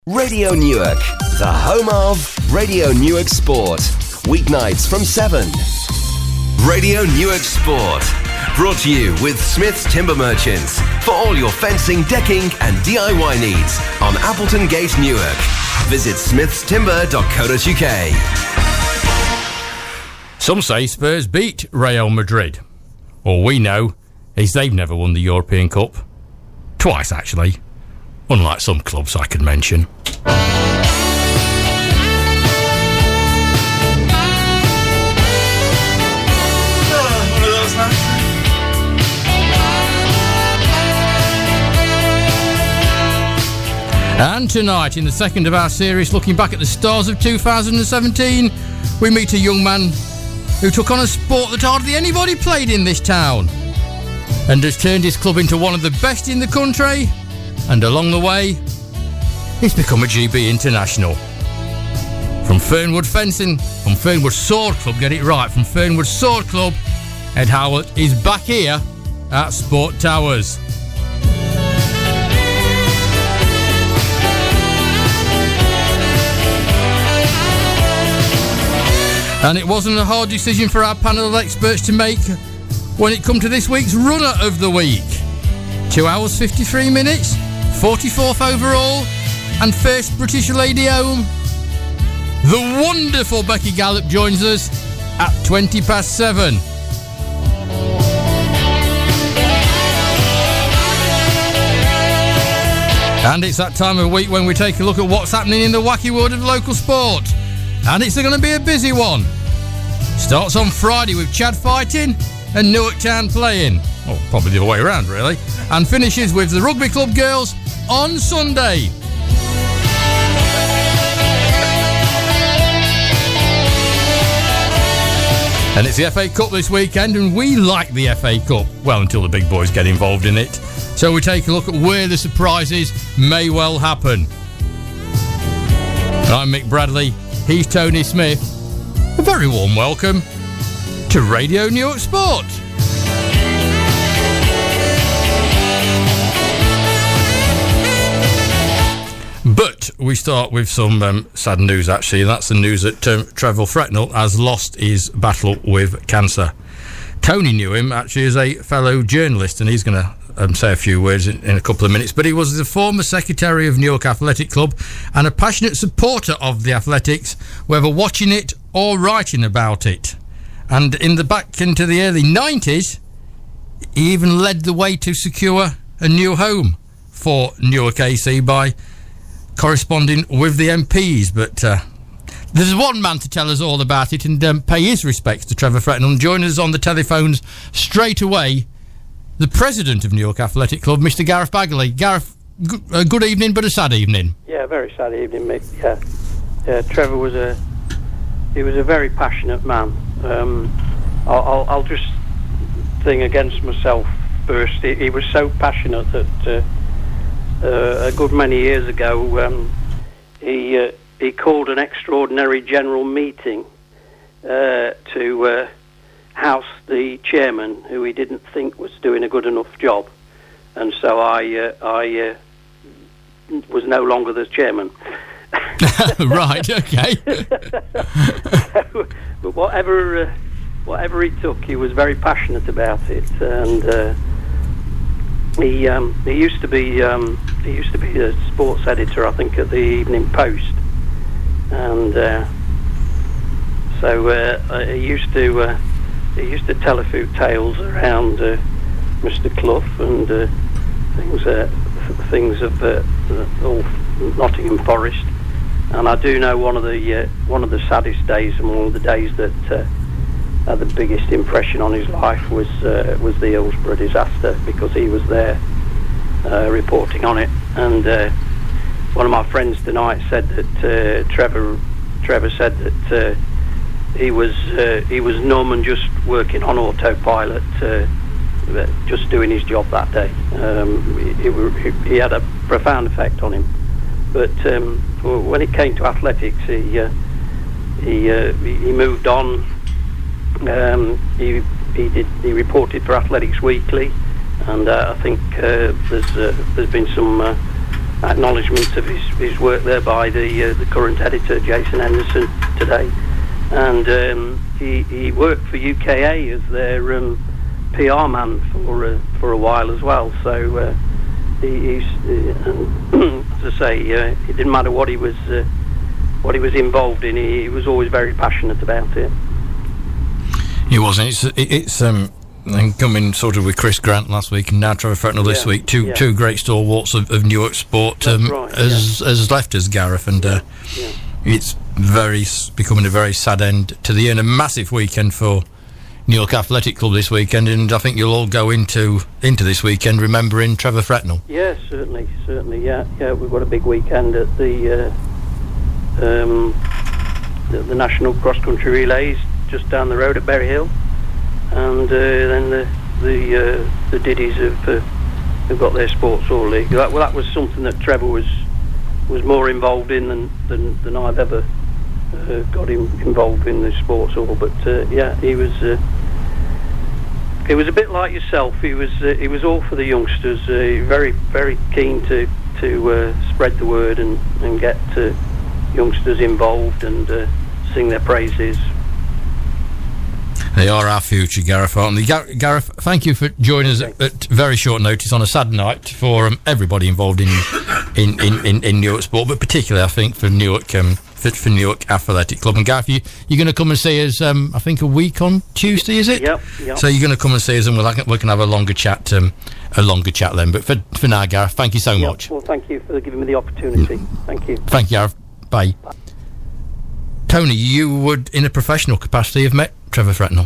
Radio Newark, the home of Radio Newark Sport. Weeknights from 7. Radio Newark Sport. Brought to you with Smith's Timber Merchants. For all your fencing, decking and DIY needs on Appleton Gate, Newark. Visit smithstimber.co.uk. Some say Spurs beat Real Madrid. All we know is they've never won the European Cup. Twice, actually. Unlike some clubs I could mention. And tonight, in the second of our series, looking back at the stars of 2017, we meet a young man who took on a sport that hardly anybody played in this town and has turned his club into one of the best in the country. And along the way, he's become a GB international. From Fernwood Fencing, from Fernwood Sword Club, get it right, from Fernwood Sword Club, Ed Howard is back here at Sport Towers. And it wasn't a hard decision for our panel of experts to make when it come to this week's runner of the week. 2 hours 53 minutes, 44th overall, and first British lady home. The wonderful Becky Gallup joins us at 7:20. And it's that time of week when we take a look at what's happening in the wacky world of local sport. And it's going to be a busy one. Starts on Friday with Chad fighting and Newark Town playing. Well, probably the other way around, really. And finishes with the Rugby Club girls on Sunday. And it's the FA Cup this weekend, and we like the FA Cup. Well, until the big boys get involved in it. So we take a look at where the surprises may well happen. I'm Mick Bradley. He's Tony Smith. A very warm welcome to Radio Newark Sport. But we start with some sad news, actually, and that's the news that Trevor Fretnell has lost his battle with cancer. Tony knew him, actually, as a fellow journalist, and he's going to say a few words in a couple of minutes. But he was the former secretary of Newark Athletic Club and a passionate supporter of the Athletics, whether watching it or writing about it. And in the back into the early 90s, he even led the way to secure a new home for Newark AC by corresponding with the MPs. But there's one man to tell us all about it and pay his respects to Trevor Fretnell. And join us on the telephones straight away, the president of Newark Athletic Club, Mr. Gareth Bagley. Gareth, good evening, but a sad evening. Yeah, very sad evening, Mick. Yeah, Trevor was a very passionate man. I'll just thing against myself first. He was so passionate that a good many years ago he called an extraordinary general meeting to house the chairman, who he didn't think was doing a good enough job, and so I was no longer the chairman. Right, okay. But whatever he took, he was very passionate about it, and he used to be a sports editor, I think, at the Evening Post, and so he used to tell a few tales around Mr. Clough and things of all Nottingham Forest. And I do know one of the saddest days, and one of the days that had the biggest impression on his life was the Hillsborough disaster, because he was there reporting on it. And one of my friends tonight said that Trevor said that he was numb and just working on autopilot, just doing his job that day. He had a profound effect on him. But when it came to athletics, he moved on. He reported for Athletics Weekly, and I think there's been some acknowledgement of his work there by the current editor, Jason Henderson, today. And he worked for UKA as their PR man for a while as well. So he's as I say, it didn't matter what he was involved in. He was always very passionate about it. He was. It's and coming sort of with Chris Grant last week and now Trevor Fretnell this week. Two great stalwarts of Newark sport has left us, Gareth, and it's becoming a very sad end to the year, and a massive weekend for Newark Athletic Club this weekend, and I think you'll all go into this weekend remembering Trevor Fretnell. Yeah, certainly, yeah. We've got a big weekend at the National Cross Country Relays just down the road at Berry Hill, and then the Diddies have got their sports hall league. That was something that Trevor was more involved in than I've ever got him involved in the sports hall. But he was a bit like yourself. He was all for the youngsters. Very, very keen to spread the word and get youngsters involved and sing their praises. They are our future, Gareth, aren't they? Gareth, thank you for joining us at very short notice on a sad night for everybody involved in Newark sport, but particularly I think for Newark for Newark Athletic Club. And Gareth, you're going to come and see us. I think a week on Tuesday, is it? Yep. So you're going to come and see us, and we can have a longer chat then. But for now, Gareth, thank you so much. Well, thank you for giving me the opportunity. Thank you. Thank you, Gareth. Bye. Tony, you would, in a professional capacity, have met Trevor Fretnell.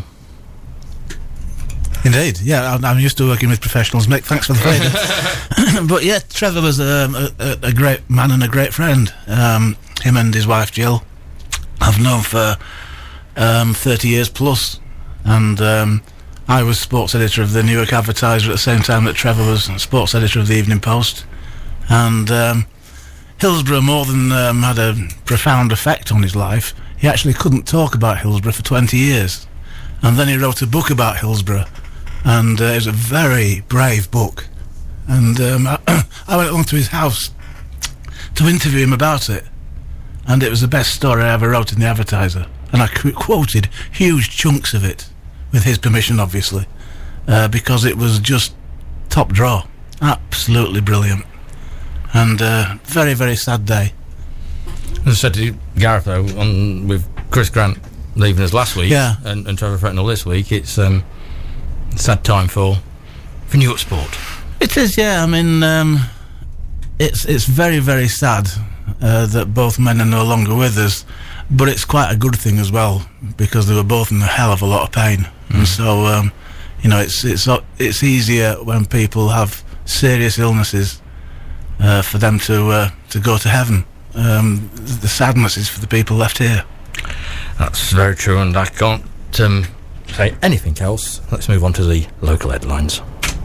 Indeed, yeah. I'm used to working with professionals, Mick. Thanks for the favour. But yeah, Trevor was a great man and a great friend. Him and his wife Jill I've known for 30 years plus, and I was sports editor of the Newark Advertiser at the same time that Trevor was sports editor of the Evening Post. And Hillsborough more than had a profound effect on his life. He actually couldn't talk about Hillsborough for 20 years, and then he wrote a book about Hillsborough, and it was a very brave book. And I went along to his house to interview him about it, and it was the best story I ever wrote in the Advertiser, and I quoted huge chunks of it, with his permission obviously, because it was just top draw, absolutely brilliant. And very, very sad day. As I said to Gareth, though, with Chris Grant leaving us last week, and Trevor Fretnell this week, it's a sad time for Newark sport. It is, yeah. I mean, it's very, very sad that both men are no longer with us, but it's quite a good thing as well, because they were both in a hell of a lot of pain. And so, it's easier when people have serious illnesses for them to go to heaven. The sadness is for the people left here. That's very true, and I can't say anything else. Let's move on to the local headlines.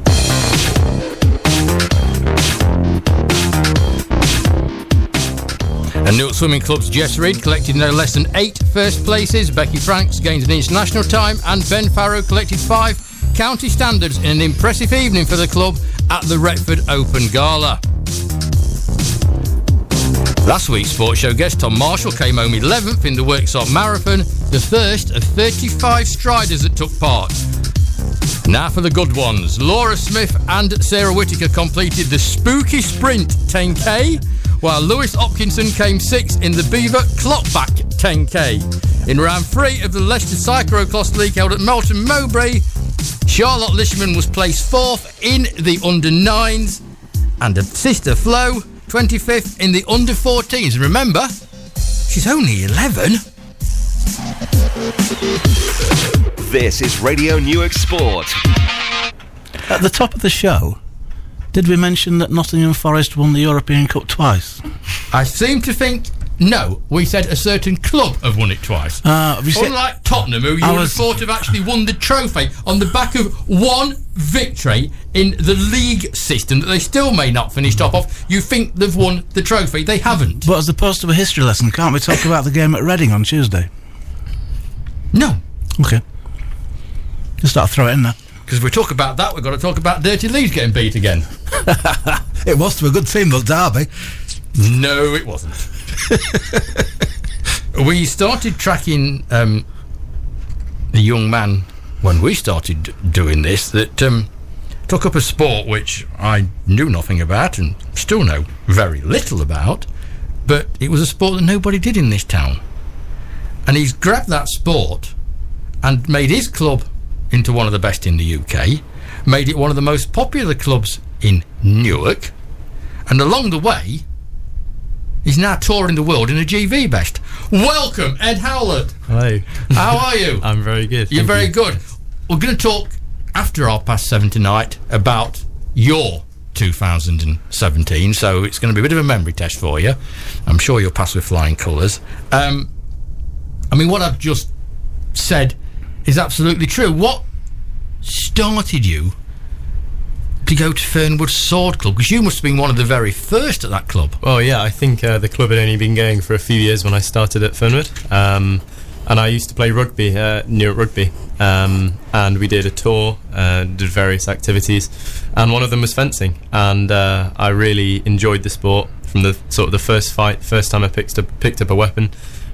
And Newark Swimming Club's Jess Reid collected no less than 8 first places. Becky Franks gained an international time, and Ben Farrow collected 5 county standards in an impressive evening for the club at the Retford Open Gala. Last week's sports show guest Tom Marshall came home 11th in the Worksop Marathon, the first of 35 striders that took part. Now for the good ones. Laura Smith and Sarah Whittaker completed the Spooky Sprint 10k, while Lewis Hopkinson came 6th in the Beaver Clockback 10k. In round 3 of the Leicester Cyclocross League held at Melton Mowbray, Charlotte Lishman was placed 4th in the under-9s, and her sister Flo 25th in the under-14s. And remember, she's only 11. This is Radio Newark Sport. At the top of the show, did we mention that Nottingham Forest won the European Cup twice? I seem to think, no, we said a certain club have won it twice. Unlike Tottenham, who you would have thought have actually won the trophy on the back of one victory in the league system that they still may not finish top off. You think they've won the trophy. They haven't. But as opposed to a history lesson, can't we talk about the game at Reading on Tuesday? No. Okay. Just start to throw it in there. Because if we talk about that, we've got to talk about Dirty Leeds getting beat again. It was to a good team, but Derby. No, it wasn't. We started tracking the young man when we started doing this that took up a sport which I knew nothing about and still know very little about, but it was a sport that nobody did in this town. And he's grabbed that sport and made his club into one of the best in the UK, made it one of the most popular clubs in Newark, and along the way, he's now touring the world in a GV best. Welcome, Ed Howlett. Hello. How are you? I'm very good. You're very good. We're going to talk after 7:30 tonight about your 2017, so it's going to be a bit of a memory test for you. I'm sure you'll pass with flying colours. I mean, what I've just said is absolutely true. What started you to go to Fernwood Sword Club? Because you must have been one of the very first at that club. Well, yeah, I think the club had only been going for a few years when I started at Fernwood. And I used to play rugby, Newark Rugby. And we did a tour, did various activities. And one of them was fencing. And I really enjoyed the sport from the sort of the first time I picked up a weapon.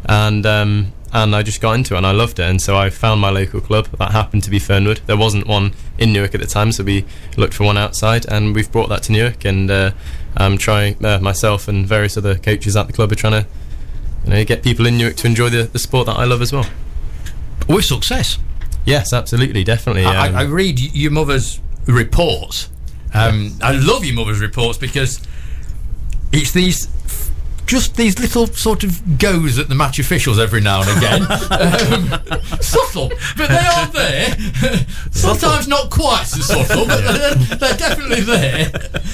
And I just got into it and I loved it, and so I found my local club that happened to be Fernwood. There wasn't one in Newark at the time, so we looked for one outside, and we've brought that to Newark. And I'm trying, myself and various other coaches at the club are trying to get people in Newark to enjoy the sport that I love as well. With success. Yes, absolutely, definitely. I read your mother's reports. I love your mother's reports because it's these little sort of goes at the match officials every now and again. Subtle, but they are there. Sometimes not quite so subtle, but they're definitely there.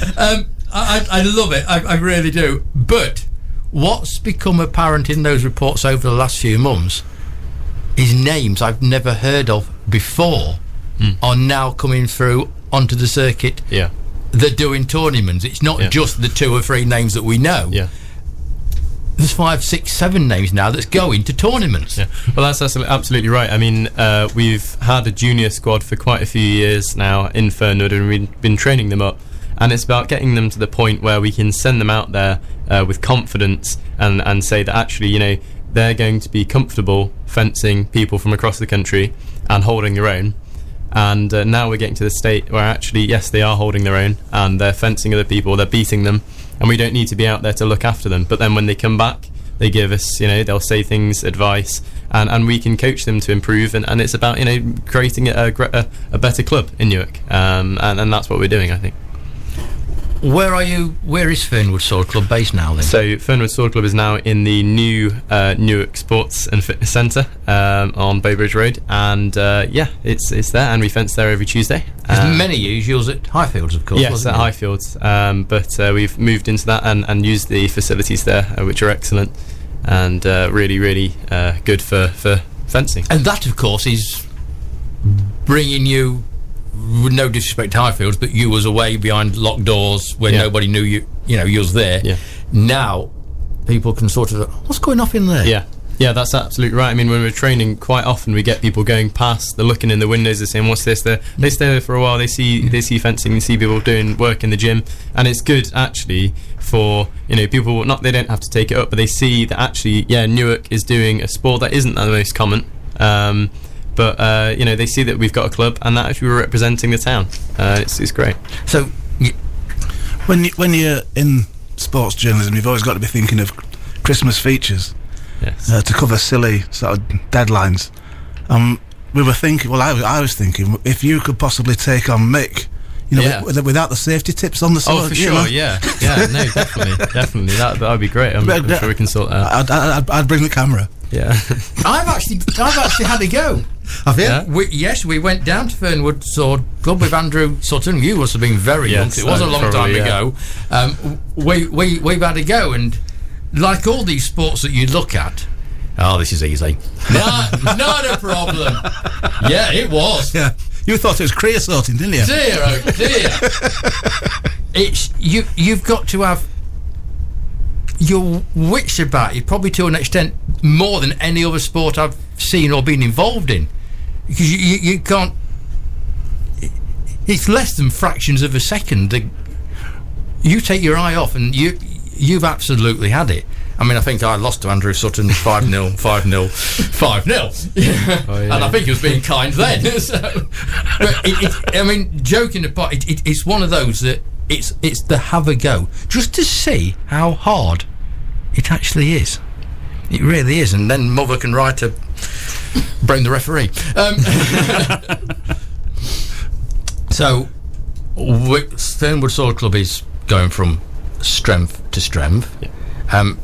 I love it, I really do. But what's become apparent in those reports over the last few months is names I've never heard of before are now coming through onto the circuit. Yeah. They're doing tournaments. It's not just the 2 or 3 names that we know. Yeah. There's 5, 6, 7 names now that's going to tournaments. Yeah. Well, that's absolutely right. I mean, we've had a junior squad for quite a few years now in Fernwood, and we've been training them up. And it's about getting them to the point where we can send them out there with confidence and say that actually, they're going to be comfortable fencing people from across the country and holding their own. And now we're getting to the state where actually, yes, they are holding their own and they're fencing other people, they're beating them, and we don't need to be out there to look after them. But then when they come back, they give us, they'll say things, advice, and we can coach them to improve. And it's about, creating a better club in Newark. And that's what we're doing, I think. Where are you? Where is Fernwood Sword Club based now then? So Fernwood Sword Club is now in the new Newark Sports and Fitness Centre on Bowbridge Road, and it's there, and we fence there every Tuesday. There's many usuals at Highfields, of course. Yes, at Highfields, but we've moved into that and used the facilities there, which are excellent and really, really good for fencing. And that, of course, is bringing you, with no disrespect to Highfields, but you was away behind locked doors where nobody knew you was there. Yeah. Now people can sort of, what's going on in there? Yeah, that's absolutely right. I mean, when we're training, quite often we get people going past, they're looking in the windows, they're saying, what's this? They stay there for a while, they see fencing, they see people doing work in the gym, and it's good actually for people. Not they don't have to take it up, but they see that actually, Newark is doing a sport that isn't the most common. But they see that we've got a club and that actually we're representing the town. It's great. So when you're in sports journalism, you've always got to be thinking of Christmas features. Yes. To cover silly sort of deadlines. We were thinking, I was thinking, if you could possibly take on Mick, without the safety tips on the side. Oh, for sure, yeah, no, definitely, that would be great. I'm sure we can sort that out. I'd bring the camera. Yeah. I've actually had a go. Have you? Yeah. We went down to Fernwood Sword Club with Andrew Sutton. You must have been very young. It was a long time ago. We've had a go, and like all these sports that you look at, this is easy. Not a problem. Yeah, it was. Yeah. You thought it was creosoting, didn't you? Dear, oh dear. It's you've got to have your wits about you, probably to an extent more than any other sport I've seen or been involved in, because you can't. it's less than fractions of a second. You take your eye off, and you've absolutely had it. I mean, I think I lost to Andrew Sutton 5-0, 5-0, 5-0. Oh, yeah. And I think he was being kind then. But I mean, joking apart, it's one of those that it's the have a go, just to see how hard it actually is. It really is. And then Mother can write to blame the referee. So, Sternwood Sword Club is going from strength to strength. Yeah.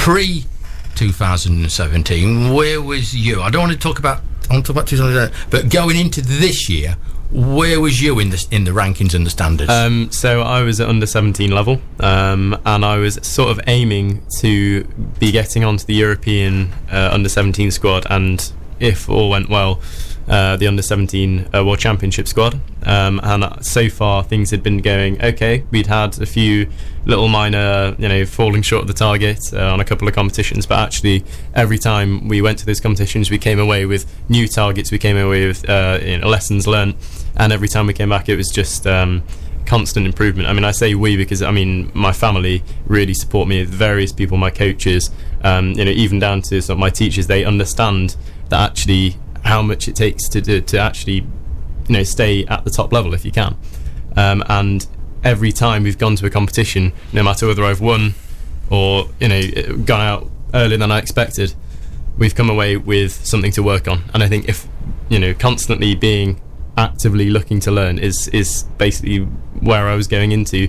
Pre-2017, where was you? I don't want to talk about 2017, but going into this year, where was you in the rankings and the standards? So I was at under 17 level, and I was sort of aiming to be getting onto the European under 17 squad, and if all went well, the under 17 World Championship squad. And so far things had been going okay. We'd had a few little minor, falling short of the target on a couple of competitions, but actually every time we went to those competitions, we came away with new targets. We came away with lessons learned, and every time we came back, it was just constant improvement. I mean, I say we because my family really support me. Various people, my coaches, even down to some of my teachers, they understand that actually how much it takes to actually stay at the top level if you can. And every time we've gone to a competition, no matter whether I've won or gone out earlier than I expected, we've come away with something to work on. And I think if constantly being actively looking to learn is basically where I was going into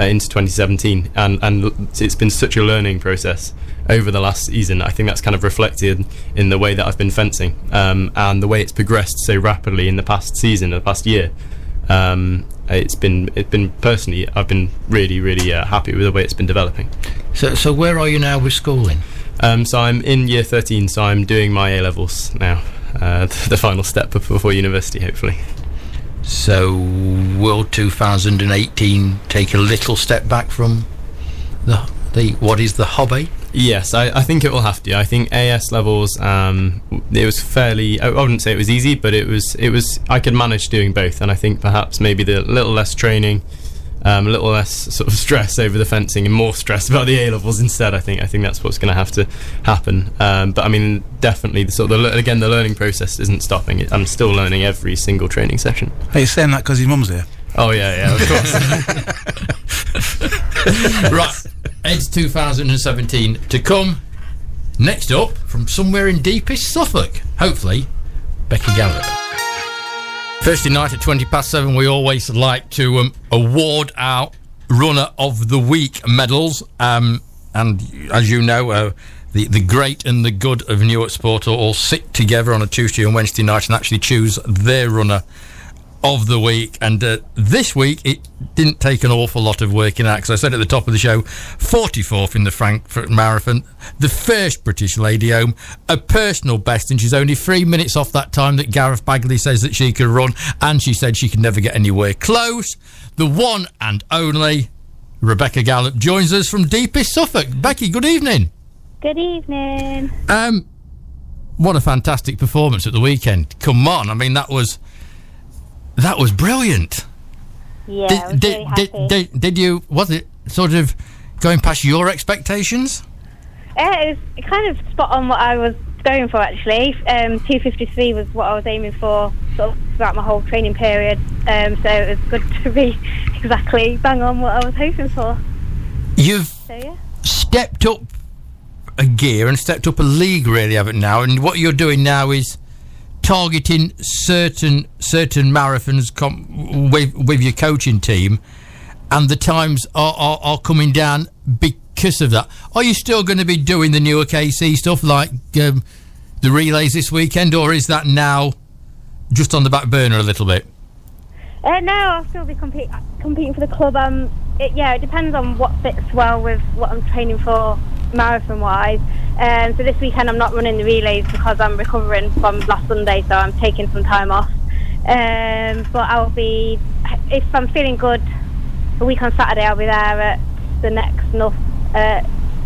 2017, and it's been such a learning process over the last season. I think that's kind of reflected in the way that I've been fencing, and the way it's progressed so rapidly in the past season, the past year. It's been personally, I've been really, really happy with the way it's been developing. So where are you now with schooling? So I'm in year 13, so I'm doing my A-levels now, the final step before university, hopefully. So will 2018 take a little step back from the what is the hobby? Yes, I think it will have to. I think AS levels, it was fairly, I wouldn't say it was easy, but it was I could manage doing both, and I think perhaps maybe the little less training, a little less sort of stress over the fencing and more stress about the A levels instead. I think that's what's going to have to happen. But I mean, definitely the learning process isn't stopping. I'm still learning every single training session. Are you saying that because your mum's here? Oh yeah, of course. Right, Ed's 2017 to come. Next up, from somewhere in deepest Suffolk, hopefully, Becky Gallup. Thursday night at 7:20, we always like to award our Runner of the Week medals. And as you know, the great and the good of Newark Sport all sit together on a Tuesday and Wednesday night and actually choose their Runner of the Week. And this week, it didn't take an awful lot of working out, because I said at the top of the show, 44th in the Frankfurt Marathon, the first British lady home, a personal best, and she's only 3 minutes off that time that Gareth Bagley says that she could run, and she said she could never get anywhere close. The one and only Rebecca Gallup joins us from deepest Suffolk. Becky, good evening. Good evening. What a fantastic performance at the weekend. Come on, I mean, that was brilliant. Yeah, I was really happy. Did you, was it sort of going past your expectations? It was kind of spot on what I was going for, actually. 2:53 was what I was aiming for sort of throughout my whole training period. So it was good to be exactly bang on what I was hoping for. You've stepped up a gear and stepped up a league, really, haven't you, now? And what you're doing now is targeting certain marathons with your coaching team, and the times are coming down because of that. Are you still going to be doing the Newark AC stuff like the relays this weekend, or is that now just on the back burner a little bit? No, I'll still be competing for the club. It depends on what fits well with what I'm training for marathon wise. So this weekend I'm not running the relays because I'm recovering from last Sunday, so I'm taking some time off. But I'll be, if I'm feeling good, a week on Saturday I'll be there at the next North of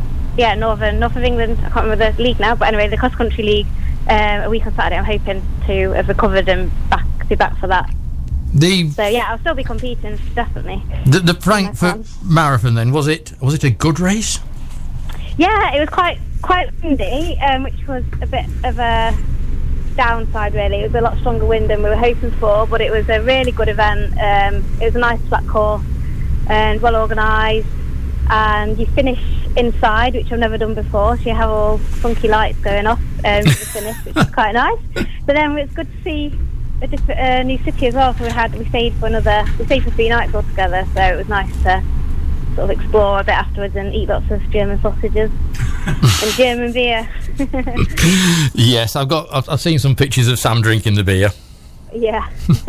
England. I can't remember the league now, but anyway, the cross country league. A week on Saturday I'm hoping to have recovered and be back for that. So yeah, I'll still be competing, definitely. The Frankfurt Marathon then, was it a good race? Yeah, it was quite windy, which was a bit of a downside really. It was a lot stronger wind than we were hoping for, but it was a really good event. It was a nice flat course and well organised, and you finish inside, which I've never done before, so you have all funky lights going off at the finish, which is quite nice. But then it's good to see a new city as well, so we stayed for 3 nights altogether, so it was nice to sort of explore a bit afterwards and eat lots of German sausages and German beer. Yes, I've seen some pictures of Sam drinking the beer. Yeah.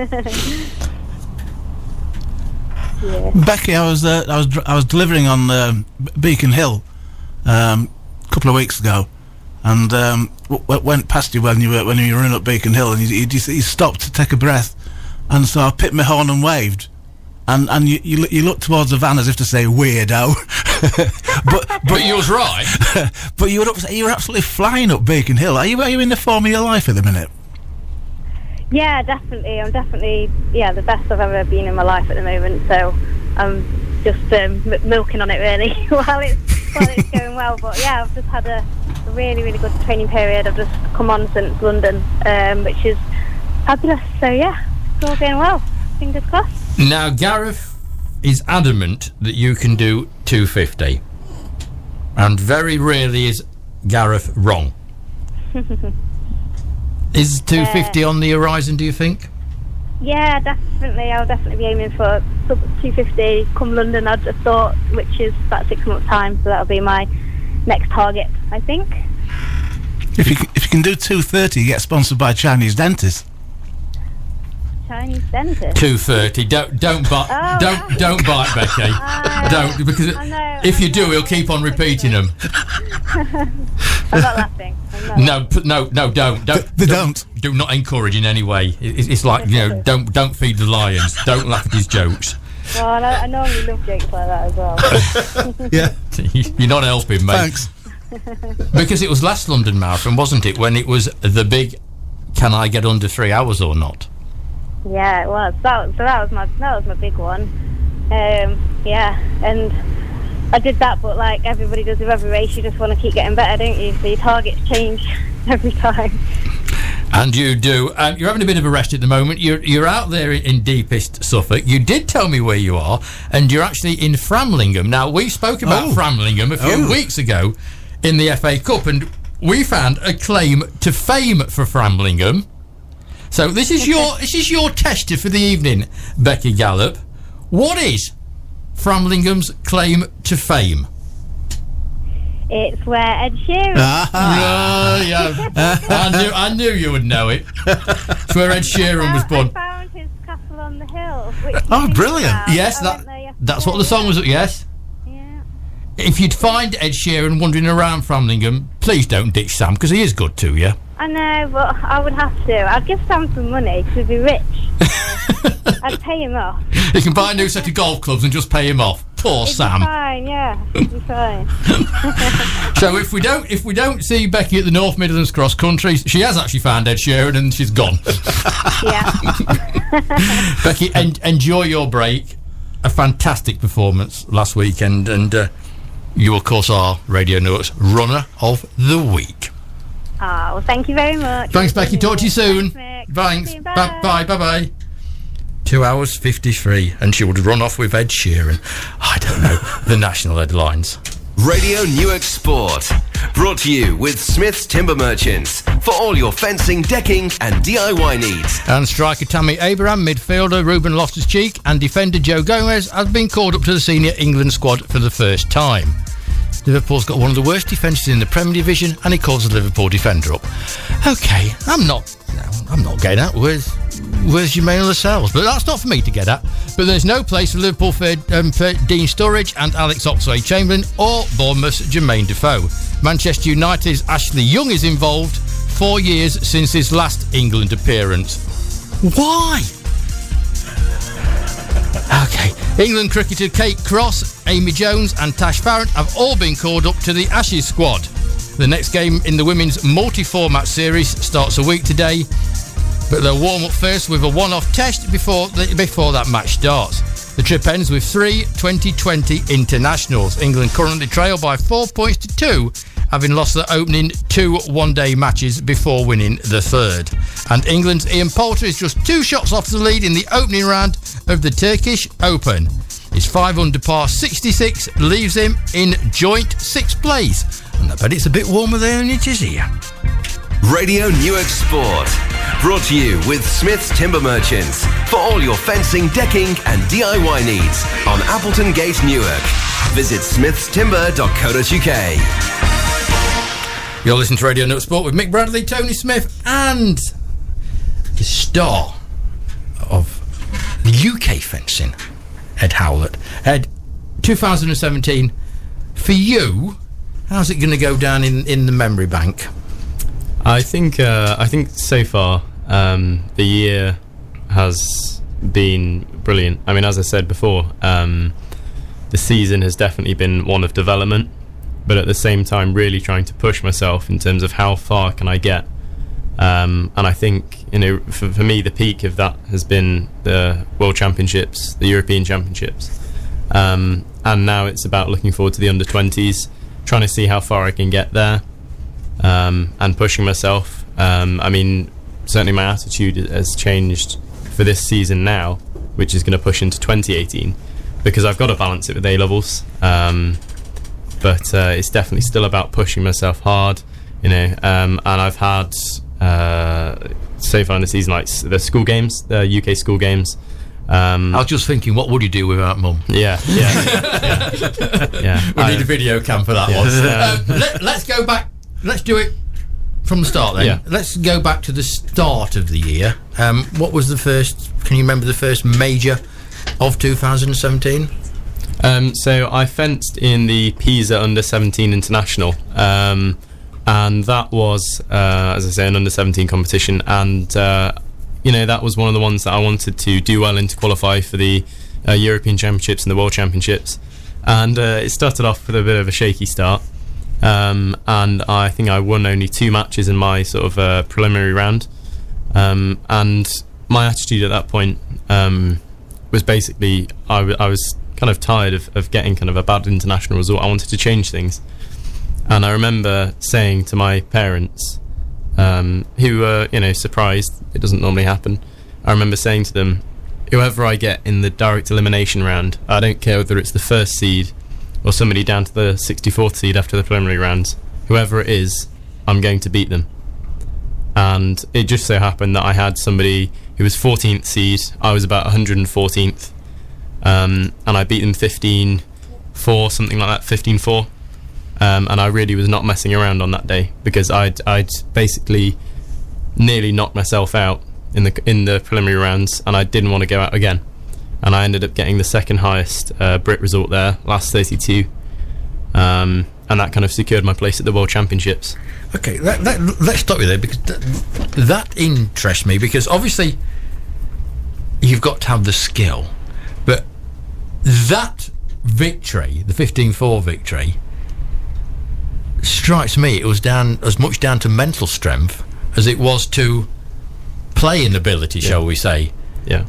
Yeah. Becky, I was delivering on Beacon Hill a couple of weeks ago, and went past you when you were running up Beacon Hill, and you stopped to take a breath, and so I picked my horn and waved, and you looked towards the van as if to say weirdo, but you was right. But you were absolutely flying up Beacon Hill. Are you in the form of your life at the minute? Yeah, definitely. I'm definitely the best I've ever been in my life at the moment. So I'm just milking on it really while it's going well. But yeah, I've just had a really, really good training period. I've just come on since London, which is fabulous. So yeah, it's all going well. Fingers crossed. Now Gareth is adamant that you can do 250, and very rarely is Gareth wrong. Is 250 on the horizon, do you think? Yeah, definitely. I'll definitely be aiming for sub 250 come London, I'd have thought, which is about 6 months' time, so that'll be my next target, I think. If you can do 230, you get sponsored by a Chinese dentist. Chinese dentist? 230. Don't bite. Don't bite, Becky. Don't, because if you do, he'll keep on repeating them. I'm not laughing. No, don't. They don't. Do not encourage in any way. It's like, don't feed the lions. Don't laugh at his jokes. Well, I normally love jokes like that as well. Yeah. You're not helping, mate. Thanks. Because it was last London Marathon, wasn't it? When it was the big, can I get under 3 hours or not? Yeah, it was. That was my big one. Yeah, and I did that, but like everybody does with every race, you just want to keep getting better, don't you? So your targets change every time. And you do. You're having a bit of a rest at the moment. You're out there in deepest Suffolk. You did tell me where you are, and you're actually in Framlingham. Now, we spoke about Framlingham a few weeks ago in the FA Cup, and we found a claim to fame for Framlingham. So this is your tester for the evening, Becky Gallop. What is Framlingham's claim to fame? It's where Ed Sheeran. I knew you would know it. It's where Ed Sheeran was born. I found his castle on the hill. Brilliant! Yes, that's what the song was. Yes. Yeah. If you'd find Ed Sheeran wandering around Framlingham, please don't ditch Sam, because he is good to you. I know, but I would have to. I'd give Sam some money because he'd be rich. I'd pay him off. You can buy a new set of golf clubs and just pay him off. Poor Sam. Fine, yeah, it'd be fine. So if we don't see Becky at the North Midlands Cross Country, she has actually found Ed Sheeran and she's gone. Yeah. Becky, enjoy your break. A fantastic performance last weekend, and you of course are Radio Newark's runner of the week. Well, thank you very much. Thanks, Becky. Talk to you soon. Thanks. Bye. 2 hours 53, and she would run off with Ed Sheeran. I don't know the national headlines. Radio Newark Sport, brought to you with Smith's Timber Merchants for all your fencing, decking and DIY needs. And striker Tammy Abraham, midfielder Ruben Loftus-Cheek and defender Joe Gomez have been called up to the senior England squad for the first time. Liverpool's got one of the worst defences in the Premier Division, and he calls the Liverpool defender up. Okay, I'm not getting at where's Jermaine Lascelles, but that's not for me to get at. But there's no place for Liverpool for Dean Sturridge and Alex Oxlade-Chamberlain, or Bournemouth's Jermaine Defoe. Manchester United's Ashley Young is involved 4 years since his last England appearance. Why? Okay. England cricketer Kate Cross, Amy Jones and Tash Farrant have all been called up to the Ashes squad. The next game in the women's multi-format series starts a week today. but they'll warm up first with a one-off test before that match starts. The trip ends with 3 2020 internationals. England currently trail by 4 points to 2, having lost their opening 2 one-day matches before winning the third. And England's Ian Poulter is just 2 shots off the lead in the opening round of the Turkish Open. His 5 under par 66 leaves him in joint 6th place. And I bet it's a bit warmer there than it is here. Radio Newark Sport. Brought to you with Smith's Timber Merchants. For all your fencing, decking and DIY needs on Appleton Gate, Newark. Visit smithstimber.co.uk. You're listening to Radio Newark Sport with Mick Bradley, Tony Smith and the star of UK fencing, Ed Howlett. Ed, 2017, for you, how's it going to go down in the memory bank? I think so far the year has been brilliant. I mean, as I said before, the season has definitely been one of development, but at the same time really trying to push myself in terms of how far can I get. And I think, for me, the peak of that has been the World Championships, the European Championships. And now it's about looking forward to the under-20s, trying to see how far I can get there. And pushing myself. I mean, certainly my attitude has changed for this season now, which is going to push into 2018, because I've got to balance it with A-levels. But it's definitely still about pushing myself hard, and I've had so far in the season, like the school games, the UK school games. I was just thinking, what would you do without Mum? Yeah. We need a video cam for that one. Let's go back. Let's do it from the start then. Yeah. Let's go back to the start of the year. What was the first, can you remember the first major of 2017? So I fenced in the Pisa Under-17 International, and that was, as I say, an Under-17 competition, and that was one of the ones that I wanted to do well in to qualify for the European Championships and the World Championships, and it started off with a bit of a shaky start. And I think I won only 2 matches in my sort of preliminary round, and my attitude at that point was basically I was kind of tired of getting kind of a bad international result. I wanted to change things, and I remember saying to my parents, who were surprised, it doesn't normally happen. I remember saying to them, whoever I get in the direct elimination round, I don't care whether it's the first seed or somebody down to the 64th seed after the preliminary rounds, whoever it is, I'm going to beat them. And it just so happened that I had somebody who was 14th seed, I was about 114th, and I beat them 15-4, something like that, 15-4, and I really was not messing around on that day, because I'd basically nearly knocked myself out in the preliminary rounds, and I didn't want to go out again. And I ended up getting the second highest Brit result there, last 32, and that kind of secured my place at the World Championships. Okay, let's stop you there, because that interests me, because obviously you've got to have the skill, but that victory, the 15-4 victory, strikes me it was as much down to mental strength as it was to playing ability, shall we say. Yeah.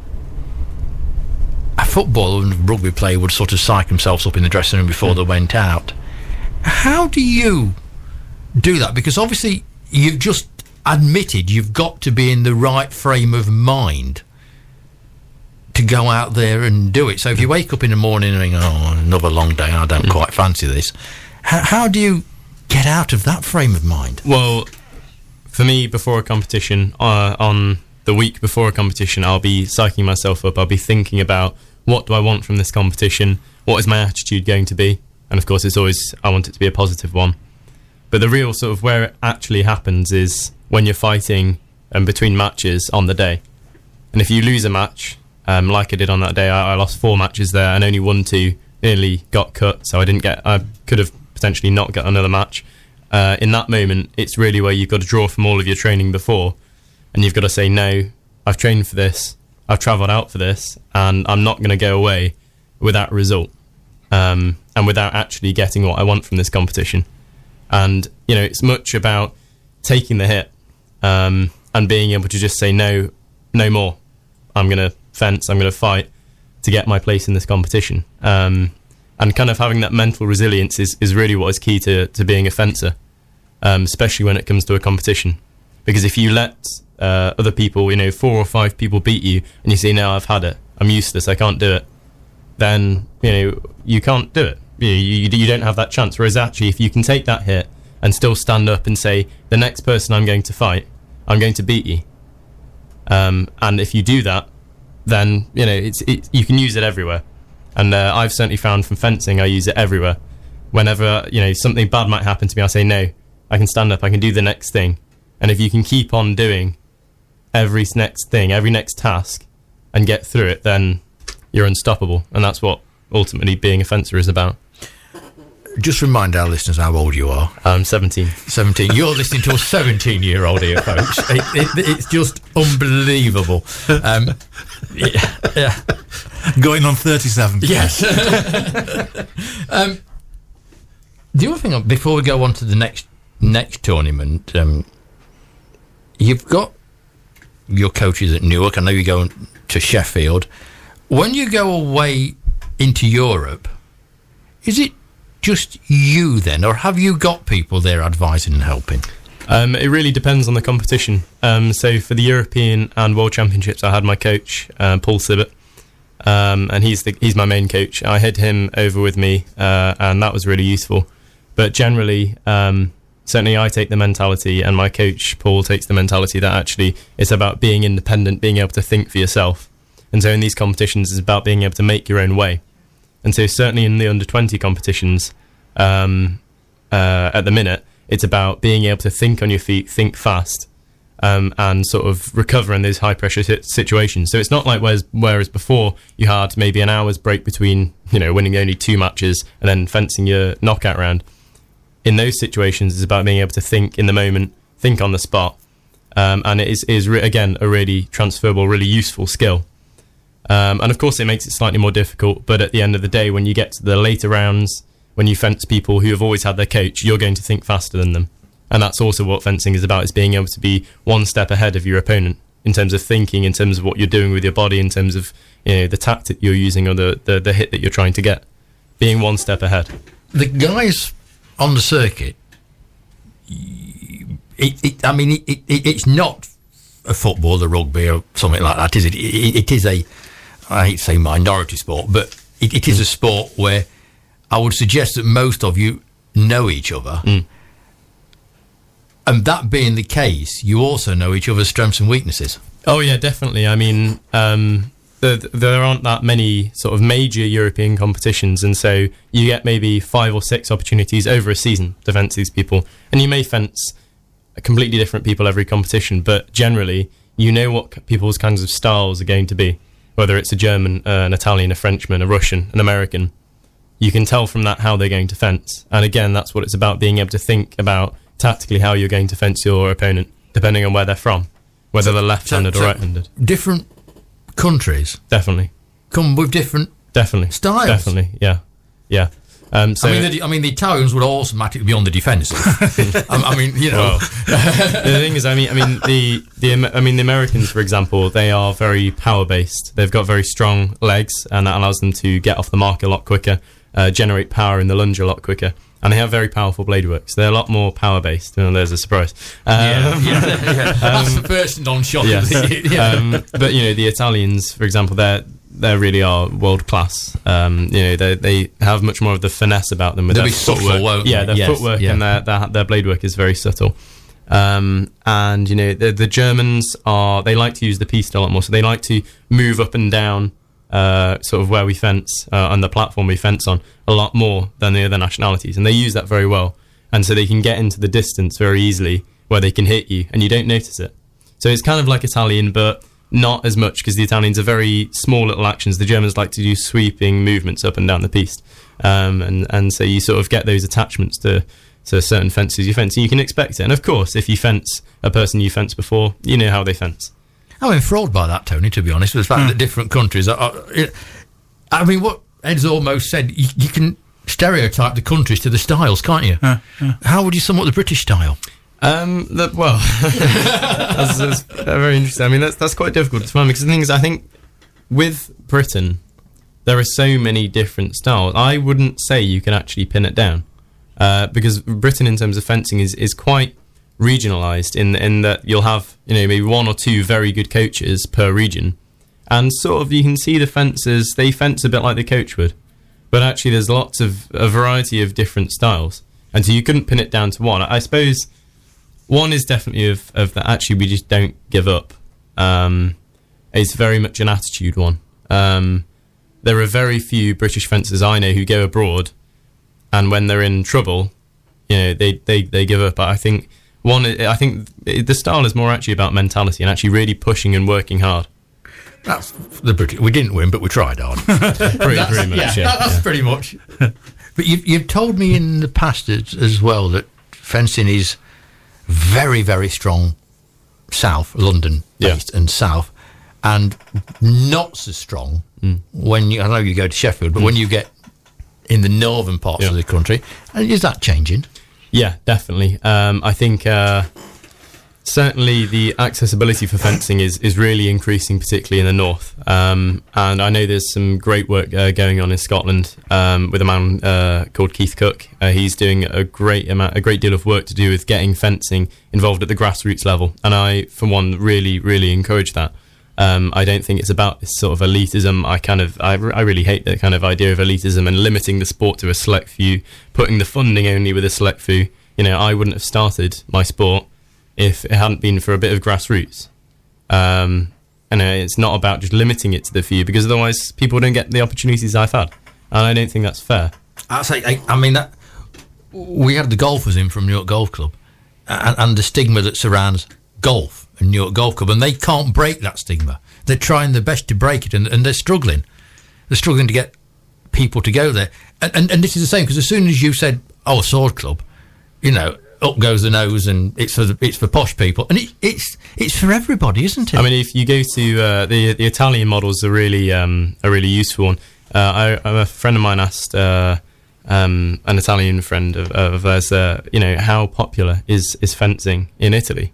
A football and rugby player would sort of psych themselves up in the dressing room before they went out. How do you do that? Because obviously you've just admitted you've got to be in the right frame of mind to go out there and do it. So if you wake up in the morning and think, oh, another long day, I don't quite fancy this, how do you get out of that frame of mind? Well, for me, before a competition, on the week before a competition, I'll be psyching myself up. I'll be thinking about, what do I want from this competition? What is my attitude going to be? And of course, it's always, I want it to be a positive one. But the real sort of where it actually happens is when you're fighting between matches on the day. And if you lose a match, like I did on that day, I lost 4 matches there and only won 2, nearly got cut. So I could have potentially not got another match. In that moment, it's really where you've got to draw from all of your training before. And you've got to say, no, I've trained for this, I've travelled out for this, and I'm not going to go away without a result, and without actually getting what I want from this competition. And, it's much about taking the hit. and being able to just say no more. I'm going to fence, I'm going to fight to get my place in this competition. And kind of having that mental resilience is really what is key to being a fencer, especially when it comes to a competition. Because if you let other people, 4 or 5 people beat you, and you say, no, I've had it, I'm useless, I can't do it, then, you can't do it. You don't have that chance. Whereas actually, if you can take that hit and still stand up and say, the next person I'm going to fight, I'm going to beat you. And if you do that, then, you can use it everywhere. And I've certainly found from fencing, I use it everywhere. Whenever, something bad might happen to me, I'll say, no, I can stand up, I can do the next thing. And if you can keep on doing every next thing, every next task, and get through it, then you're unstoppable. And that's what ultimately being a fencer is about. Just remind our listeners how old you are. I'm 17. 17. You're listening to a 17-year-old here, folks. It's just unbelievable. Yeah. Going on 37. Yes. The other thing, before we go on to the next tournament, you've got your coaches at Newark. I know you're going to Sheffield. When you go away into Europe, is it just you then, or have you got people there advising and helping? It really depends on the competition. So for the European and World Championships, I had my coach, Paul Sibbett, and he's my main coach. I had him over with me, and that was really useful. But generally, certainly I take the mentality, and my coach, Paul, takes the mentality that actually it's about being independent, being able to think for yourself. And so in these competitions, it's about being able to make your own way. And so certainly in the under-20 competitions, at the minute, it's about being able to think on your feet, think fast, and sort of recover in those high-pressure situations. So it's not like whereas before you had maybe an hour's break between, winning only 2 matches and then fencing your knockout round. In those situations, it's about being able to think in the moment, think on the spot, and it is again, a really transferable, really useful skill. And of course it makes it slightly more difficult, but at the end of the day, when you get to the later rounds, when you fence people who have always had their coach, you're going to think faster than them. And that's also what fencing is about, is being able to be one step ahead of your opponent in terms of thinking, in terms of what you're doing with your body, in terms of the tactic you're using or the hit that you're trying to get. Being one step ahead. The guys on the circuit, it's not a football, a rugby or something like that, is it? It is a, I hate to say minority sport, but it is a sport where I would suggest that most of you know each other. And that being the case, you also know each other's strengths and weaknesses. Oh yeah, definitely. I mean, there aren't that many sort of major European competitions, and so you get maybe 5 or 6 opportunities over a season to fence these people. And you may fence completely different people every competition, but generally you know what people's kinds of styles are going to be, whether it's a German, an Italian, a Frenchman, a Russian, an American. You can tell from that how they're going to fence. And again, that's what it's about, being able to think about tactically how you're going to fence your opponent, depending on where they're from, whether they're left-handed or right-handed. Different countries definitely come with different styles. Definitely, yeah. So the Italians would automatically be on the defensive. Well, the thing is, the Americans, for example, they are very power-based. They've got very strong legs, and that allows them to get off the mark a lot quicker, generate power in the lunge a lot quicker, and they have very powerful blade work. So they're a lot more power-based. There's a surprise. That's the first non-shock. Yes. But the Italians, for example, they really are world class. They have much more of the finesse about them with their footwork. Their footwork and their blade work is very subtle. And the Germans they like to use the piste a lot more, so they like to move up and down sort of where we fence on the platform we fence on a lot more than the other nationalities, and they use that very well, and so they can get into the distance very easily where they can hit you and you don't notice it. So it's kind of like Italian, but not as much, because the Italians are very small little actions. The Germans like to do sweeping movements up and down the piste, and so you sort of get those attachments to certain fences you fence, and you can expect it. And of course, if you fence a person you fenced before, you know how they fence. I'm enthralled by that, Tony, to be honest, with the fact that different countries what Ed's almost said, you can stereotype the countries to the styles, can't you? How would you sum up the British style? Well, that's very interesting. I mean, that's quite difficult to find, because the thing is, I think with Britain, there are so many different styles. I wouldn't say you can actually pin it down, because Britain, in terms of fencing, is quite regionalised in that you'll have, you know, maybe one or two very good coaches per region, and sort of you can see the fencers, they fence a bit like the coach would, but actually there's lots of a variety of different styles, and so you couldn't pin it down to one. I suppose one is definitely of that actually we just don't give up. It's very much an attitude one. There are very few British fencers I know who go abroad, and when they're in trouble, you know, they give up. But I think the style is more actually about mentality and actually really pushing and working hard. That's the British. We didn't win, but we tried hard. pretty much. Yeah, that's pretty much. But you've told me in the past as well that fencing is very, very strong south, London based, and south, and not so strong when I know you go to Sheffield, but when you get in the northern parts of the country, is that changing? Yeah, definitely. I think certainly the accessibility for fencing is really increasing, particularly in the north. And I know there's some great work going on in Scotland with a man called Keith Cook. He's doing a great deal of work to do with getting fencing involved at the grassroots level. And I, for one, really, really encourage that. I don't think it's about this sort of elitism. I really hate that kind of idea of elitism and limiting the sport to a select few, putting the funding only with a select few. You know, I wouldn't have started my sport if it hadn't been for a bit of grassroots. And it's not about just limiting it to the few, because otherwise people don't get the opportunities I've had, and I don't think that's fair. I mean, that we had the golfers in from New York Golf Club, and the stigma that surrounds golf and New York Golf Club, and they can't break that stigma. They're trying their best to break it, and they're struggling. They're struggling to get people to go there. And this is the same, because as soon as you said, "Oh, a sword club," you know, up goes the nose, and it's for posh people, and it's for everybody, isn't it? I mean, if you go to the Italian models are really useful one. A friend of mine asked an Italian friend of theirs, you know, how popular is fencing in Italy,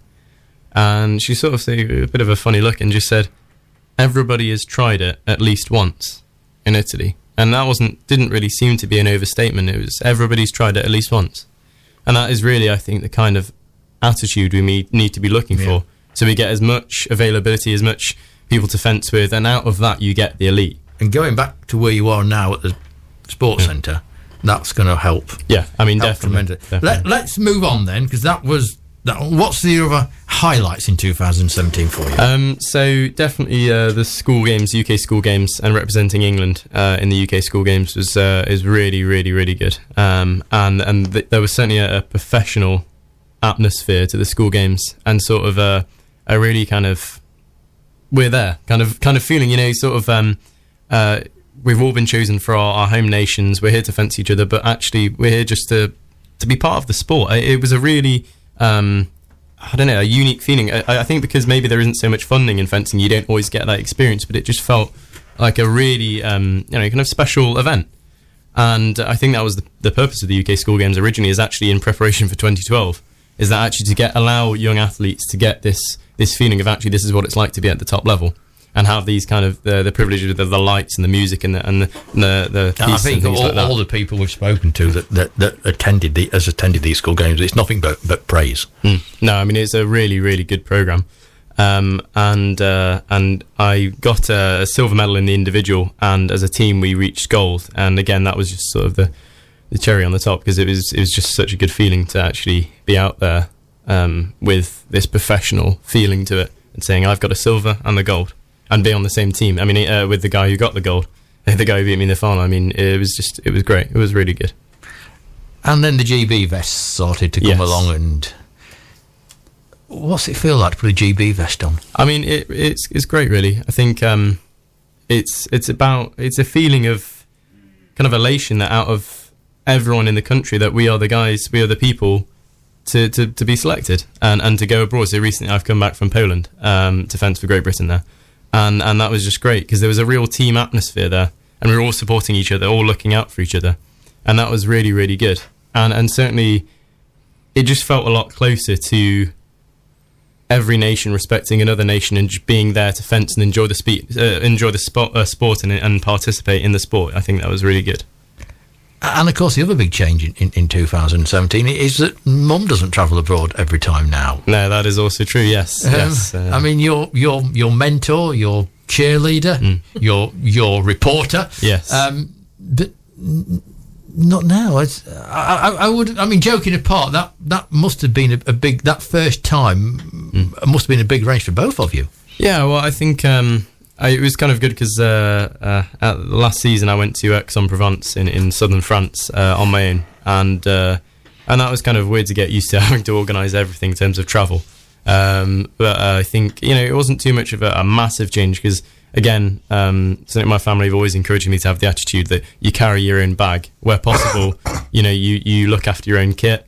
and she sort of said a bit of a funny look and just said, everybody has tried it at least once in Italy, and that didn't really seem to be an overstatement. It was everybody's tried it at least once. And that is really, I think, the kind of attitude we need to be looking for. So we get as much availability, as much people to fence with, and out of that you get the elite. And going back to where you are now at the sports centre, that's going to help. Yeah, I mean, definitely. Let's move on then, because what's the other highlights in 2017 for you? So definitely the school games, UK school games, and representing England in the UK school games is really, really, really good. And there was certainly a professional atmosphere to the school games, and sort of a really kind of, we're there kind of feeling, you know, sort of we've all been chosen for our home nations. We're here to fence each other, but actually we're here just to be part of the sport. It was a really I don't know, a unique feeling. I think because maybe there isn't so much funding in fencing, you don't always get that experience, but it just felt like a really kind of special event. And I think that was the purpose of the UK school games originally, is actually in preparation for 2012, is that actually to allow young athletes to get this feeling of actually this is what it's like to be at the top level, and have these kind of the privileges of the lights and the music and the I think all the people we've spoken to that attended these school games, it's nothing but praise. No, I mean, it's a really, really good programme. And I got a silver medal in the individual, and as a team we reached gold. And again, that was just sort of the cherry on the top, because it was just such a good feeling to actually be out there with this professional feeling to it, and saying I've got a silver and the gold, and be on the same team. I mean, with the guy who got the gold, the guy who beat me in the final. I mean, it was great. It was really good. And then the GB vests started to come along, and what's it feel like to put a GB vest on? I mean, it's great, really. I think it's a feeling of kind of elation that out of everyone in the country, that we are the guys, we are the people to be selected and to go abroad. So recently I've come back from Poland to fence for Great Britain there. And that was just great, because there was a real team atmosphere there, and we were all supporting each other, all looking out for each other, and that was really, really good. And certainly it just felt a lot closer to every nation respecting another nation and just being there to fence and enjoy the sport and participate in the sport. I think that was really good. And of course, the other big change in 2017 is that Mum doesn't travel abroad every time now. No, that is also true. Yes, yes. I mean, your mentor, your cheerleader, your reporter. Yes, but not now. I would. I mean, joking apart, that must have been a big. That first time must have been a big range for both of you. Yeah. Well, I think. It was kind of good because last season I went to Aix-en-Provence in southern France on my own, and that was kind of weird to get used to having to organise everything in terms of travel. But I think it wasn't too much of a massive change because again, something my family have always encouraged me to have the attitude that you carry your own bag where possible. You look after your own kit.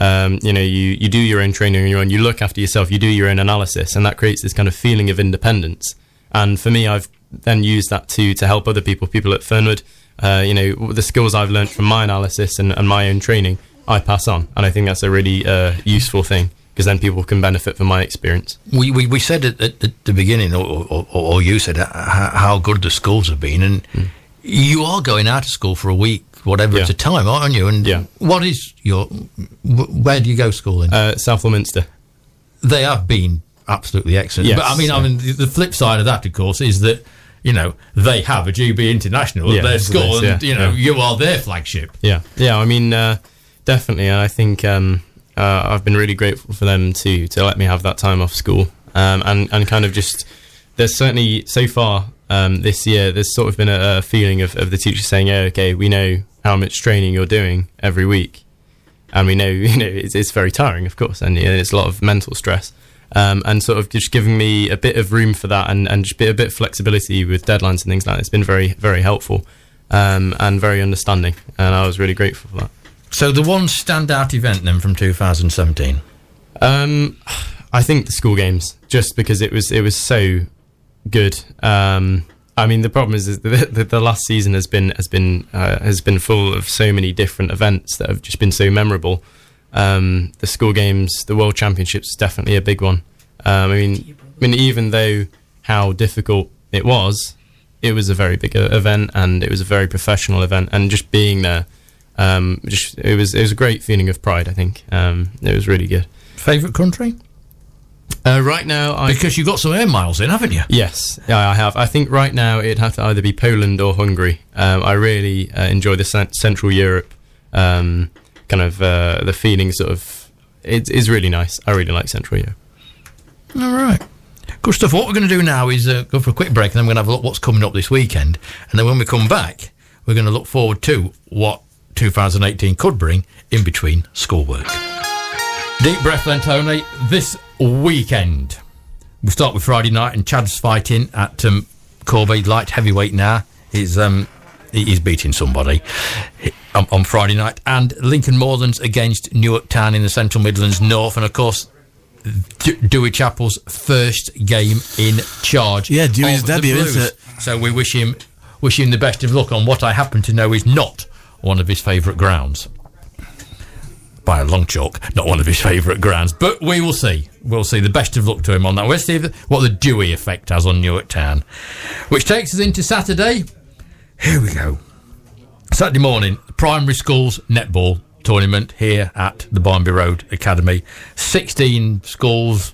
You do your own training on your own. You look after yourself. You do your own analysis, and that creates this kind of feeling of independence. And for me, I've then used that to help other people at Fernwood. The skills I've learned from my analysis and my own training, I pass on. And I think that's a really useful thing because then people can benefit from my experience. We said at the beginning, or you said how good the schools have been. And you are going out of school for a week, whatever at a time, aren't you? And what is where do you go schooling? South Minster. They have been absolutely excellent. Yes, but I mean, the flip side of that, of course, is that they have a GB International at their school, and you are their flagship. Yeah. I mean, definitely. And I think I've been really grateful for them to let me have that time off school, and kind of just there's certainly so far this year there's sort of been a feeling of the teacher saying, "Oh, okay, we know how much training you're doing every week, and we know it's very tiring, of course, and it's a lot of mental stress." And sort of just giving me a bit of room for that and just a bit of flexibility with deadlines and things like that. It's been very, very helpful and very understanding, and I was really grateful for that. So the one standout event then from 2017? I think the school games, just because it was so good. I mean, the problem is the last season has been full of so many different events that have just been so memorable. The school games, the World Championships is definitely a big one. I mean, even though how difficult it was a very big event, and it was a very professional event, and just being there, it was a great feeling of pride. I think it was really good. Favourite country? Right now, because you've got some air miles in, haven't you? Yes, yeah, I have. I think right now it'd have to either be Poland or Hungary. I really enjoy the Central Europe. Kind of the feeling sort of it is really nice. I really like Central Europe. All right, good stuff. What we're going to do now is go for a quick break, and then we're going to have a look what's coming up this weekend, and then when we come back, we're going to look forward to what 2018 could bring in between schoolwork. Deep breath then, Tony. This weekend we start with Friday night, and Chad's fighting at Corby light heavyweight now. He's beating somebody on Friday night, and Lincoln Moorlands against Newark Town in the Central Midlands North, and of course Dewey Chapel's first game in charge. Yeah, Dewey's debut, isn't it? So we wish him the best of luck on what I happen to know is not one of his favourite grounds. By a long chalk, not one of his favourite grounds, but we will see. We'll see. The best of luck to him on that. We'll see what the Dewey effect has on Newark Town, which takes us into Saturday. Here we go. Saturday morning, primary schools netball tournament here at the Barnby Road Academy. 16 schools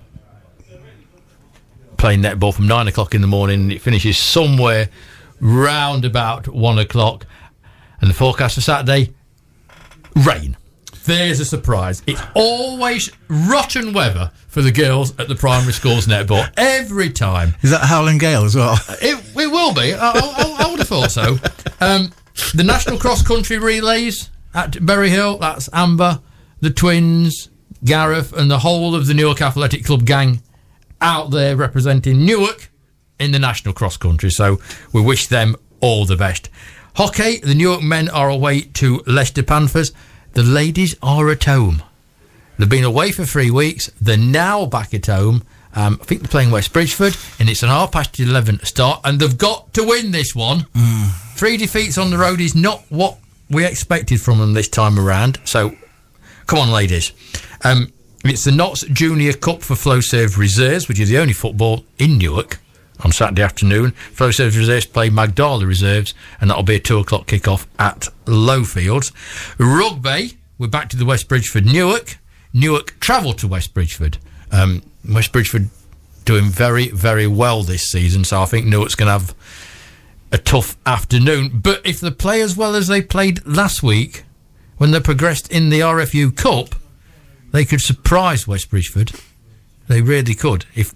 playing netball from 9 o'clock in the morning. It finishes somewhere round about 1 o'clock. And the forecast for Saturday, rain. There's a surprise. It's always rotten weather for the girls at the primary schools netball every time. Is that howling gale as well? It will be. I would have thought so. The national cross country relays at Berry Hill. That's Amber, the twins, Gareth, and the whole of the Newark Athletic Club gang out there representing Newark in the national cross country. So we wish them all the best. Hockey. The Newark men are away to Leicester Panthers. The ladies are at home. They've been away for 3 weeks. They're now back at home. I think they're playing West Bridgeford, and it's an 11:30 start, and they've got to win this one. 3 defeats on the road is not what we expected from them this time around. So Come on, ladies. It's the Notts Junior Cup for Flowserve Reserves, which is the only football in Newark on Saturday afternoon. Flowserve Reserves play Magdala Reserves, and that'll be a 2 o'clock kick-off at Lowfields. Rugby, we're back to the West Bridgeford Newark. Newark travel to West Bridgeford. West Bridgeford doing very, very well this season, so I think Newark's going to have a tough afternoon. But if they play as well as they played last week, when they progressed in the RFU Cup, they could surprise West Bridgeford. They really could. If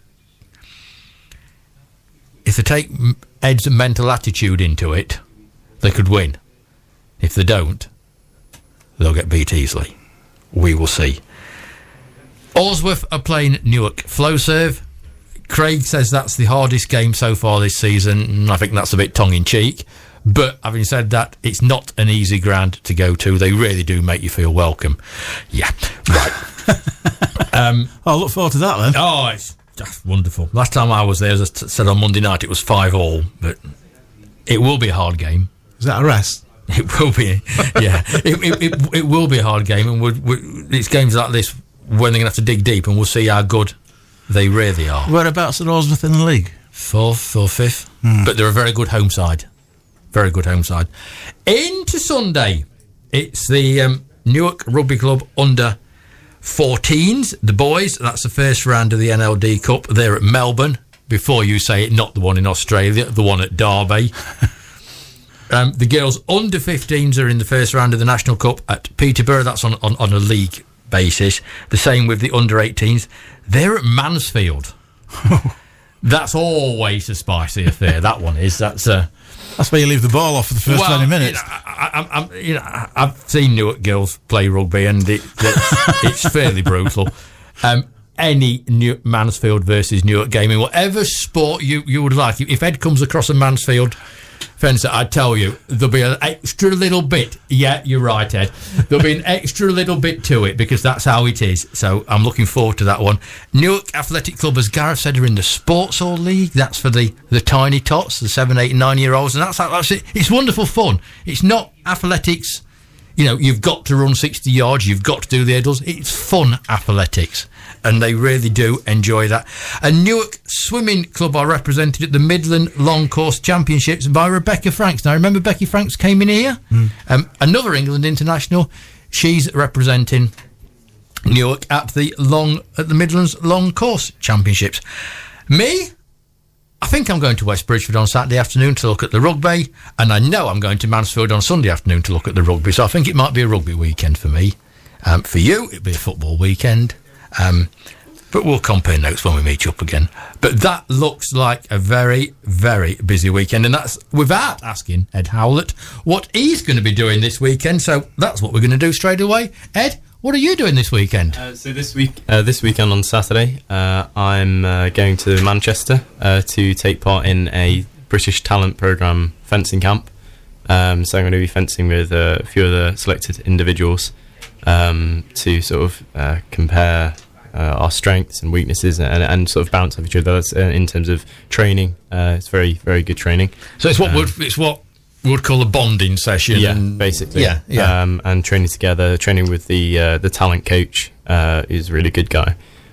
they take Ed's mental attitude into it, they could win. If they don't, they'll get beat easily. We will see. Alsworth are playing Newark Flowserve. Craig says that's the hardest game so far this season, and I think that's a bit tongue-in-cheek. But having said that, it's not an easy ground to go to. They really do make you feel welcome. Yeah, right. I'll look forward to that then. Oh, it's just wonderful. Last time I was there, as I said on Monday night, it was 5-5, but it will be a hard game. Is that a rest? It will be, yeah. It will be a hard game, and it's games like this when they're going to have to dig deep, and we'll see how good they really are. Whereabouts are Alsworth in the league? 4th or 5th, but they're a very good home side. Very good home side. Into Sunday, it's the Newark Rugby Club under 14s, the boys. That's the first round of the NLD Cup. They're at Melbourne. Before you say it, not the one in Australia, the one at Derby. The girls under 15s are in the first round of the National Cup at Peterborough. That's on a league basis. The same with the under 18s. They're at Mansfield. That's always a spicy affair. That one is. That's where you leave the ball off for the first 20 minutes. I've seen Newark girls play rugby, and it's fairly brutal. Any Mansfield versus Newark game in whatever sport you would like. If Ed comes across a Mansfield fencer, I tell you, there'll be an extra little bit. Yeah, you're right, Ed. There'll be an extra little bit to it, because that's how it is. So I'm looking forward to that one. Newark Athletic Club, as Gareth said, are in the Sports Hall League. That's for the tiny tots, the 7, 8, 9-year-olds, and that's it. It's wonderful fun. It's not athletics. You've got to run 60 yards, you've got to do the hurdles. It's fun athletics, and they really do enjoy that. And Newark Swimming Club are represented at the Midland Long Course Championships by Rebecca Franks. Now, remember Becky Franks came in here? Another England international. She's representing Newark at the Midlands Long Course Championships. Me? I think I'm going to West Bridgeford on Saturday afternoon to look at the rugby, and I know I'm going to Mansfield on Sunday afternoon to look at the rugby, so I think it might be a rugby weekend for me. For you, it'll be a football weekend, but we'll compare notes when we meet up again. But that looks like a very, very busy weekend, and that's without asking Ed Howlett what he's going to be doing this weekend, so that's what we're going to do straight away. Ed, what are you doing this weekend? So this weekend on Saturday, I'm going to Manchester to take part in a British Talent Programme fencing camp. So I'm going to be fencing with a few of the selected individuals to sort of compare our strengths and weaknesses and sort of bounce off each other in terms of training. It's very, very good training. So it's what we would call a bonding session. Yeah, basically. Yeah. And training together, training with the talent coach, is a really good guy.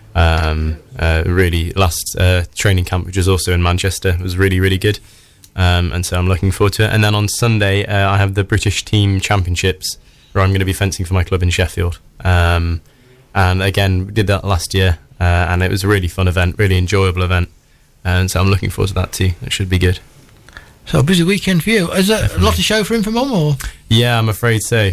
Really, last training camp, which was also in Manchester, was really, really good. And so I'm looking forward to it. And then on Sunday, I have the British Team Championships, where I'm going to be fencing for my club in Sheffield. And again, we did that last year, and it was a really fun event, really enjoyable event. And so I'm looking forward to that too. It should be good. So a busy weekend for you. Is there a lot of show for him for Mum, or? Yeah, I'm afraid so.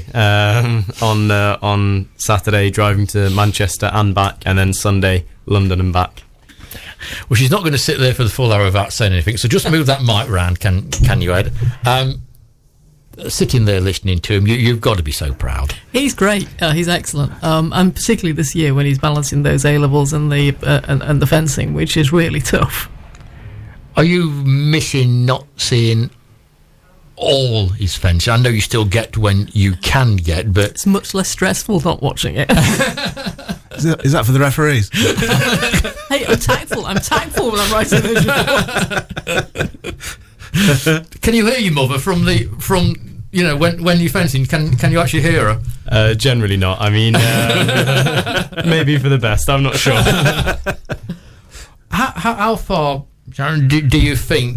On Saturday, driving to Manchester and back, and then Sunday, London and back. Well, she's not going to sit there for the full hour without saying anything, so just move that mic round, can you, Ed? Sitting there listening to him, you've got to be so proud. He's great. He's excellent, and particularly this year when he's balancing those A-levels and the fencing, which is really tough. Are you missing not seeing all his fencing? I know you still get when you can get, but it's much less stressful not watching it. Is that for the referees? Hey, I'm tactful when I'm writing those reports. Can you hear your mother from when you're fencing, can you actually hear her? Generally not. I mean, maybe for the best. I'm not sure. How far, Sharon, do you think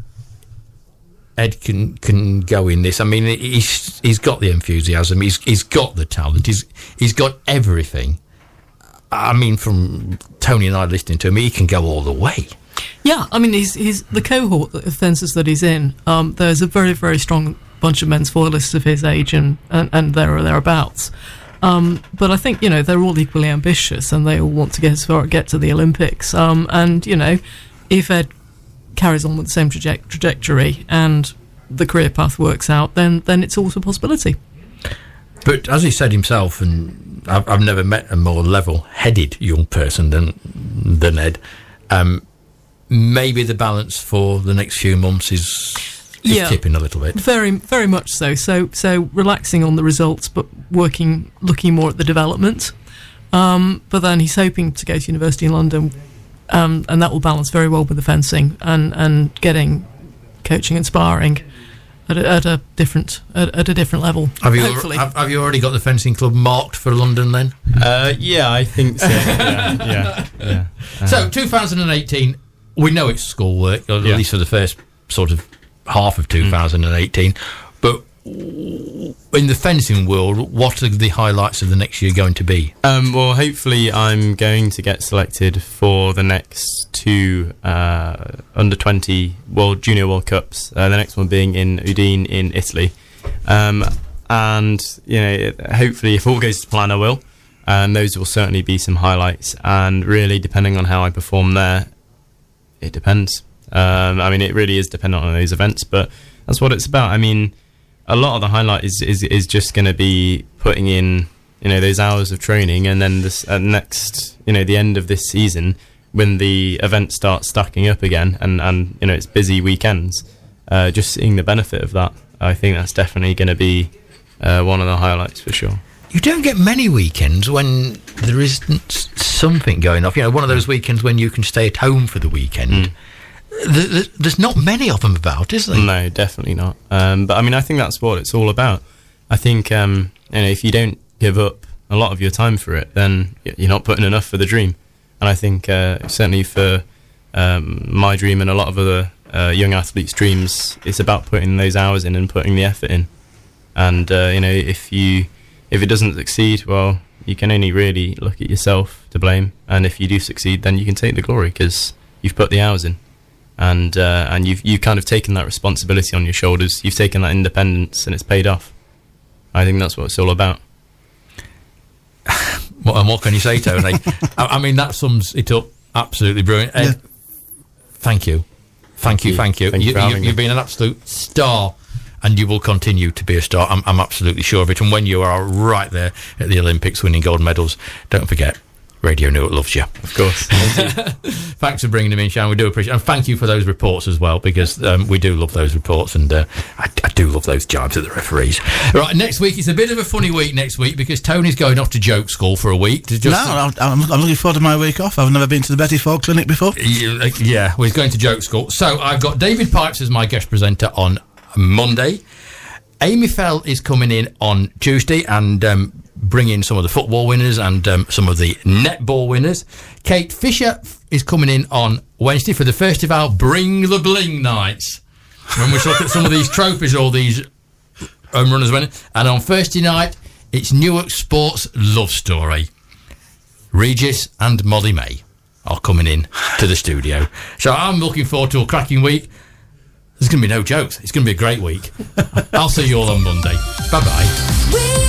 Ed can go in this? I mean, he's got the enthusiasm, he's got the talent, he's got everything. I mean, from Tony and I listening to him, he can go all the way. Yeah, I mean, he's the cohort of fencers that he's in. There's a very, very strong bunch of men's foilists of his age and there or thereabouts. But I think, they're all equally ambitious and they all want to get to the Olympics. And, if Ed carries on with the same trajectory and the career path works out, then it's also a possibility. But as he said himself, and I've never met a more level-headed young person than Ed, maybe the balance for the next few months is tipping a little bit. Very, very much so. So relaxing on the results, but looking more at the development. But then he's hoping to go to university in London, and that will balance very well with the fencing and getting coaching and sparring at a different level. Have you hopefully. Have you already got the fencing club marked for London then? Yeah, I think so. Yeah. So 2018, we know it's schoolwork, or at least for the first sort of half of 2018. But in the fencing world, what are the highlights of the next year going to be? Well, hopefully I'm going to get selected for the next two under-20 Junior World Cups, the next one being in Udine in Italy. And, hopefully if all goes to plan, I will. And those will certainly be some highlights. And really, depending on how I perform there, it depends. It really is dependent on those events, but that's what it's about. I mean, a lot of the highlight is just going to be putting in, those hours of training, and then this next, the end of this season, when the event starts stacking up again, and it's busy weekends, just seeing the benefit of that. I think that's definitely going to be one of the highlights for sure. You don't get many weekends when there isn't something going off. One of those weekends when you can stay at home for the weekend. There's not many of them about, is there? No, definitely not. But I think that's what it's all about. I think if you don't give up a lot of your time for it, then you're not putting enough for the dream. And I think certainly for my dream and a lot of other young athletes' dreams, it's about putting those hours in and putting the effort in. And if it doesn't succeed, well, you can only really look at yourself to blame. And if you do succeed, then you can take the glory because you've put the hours in. And you've kind of taken that responsibility on your shoulders. You've taken that independence, and it's paid off. I think that's what it's all about. What can you say, Tony? That sums it up absolutely brilliant. Ed, thank you. Thank you. You've been an absolute star, and you will continue to be a star. I'm absolutely sure of it. And when you are right there at the Olympics winning gold medals, don't forget, Radio Newark loves you. Of course. Thanks for bringing them in, Sharon. We do appreciate it. And thank you for those reports as well, because we do love those reports, and I do love those jibes at the referees. Right, next week, it's a bit of a funny week next week, because Tony's going off to joke school for a week. I'm looking forward to my week off. I've never been to the Betty Ford Clinic before. Yeah, he's going to joke school. So I've got David Pipes as my guest presenter on Monday. Amy Fell is coming in on Tuesday and bringing some of the football winners and some of the netball winners. Kate Fisher is coming in on Wednesday for the first of our Bring the Bling nights, when we look at some of these trophies all these home runners winning. And on Thursday night, it's Newark Sports Love Story. Regis and Molly May are coming in to the studio. So I'm looking forward to a cracking week. There's going to be no jokes. It's going to be a great week. I'll see you all on Monday. Bye-bye.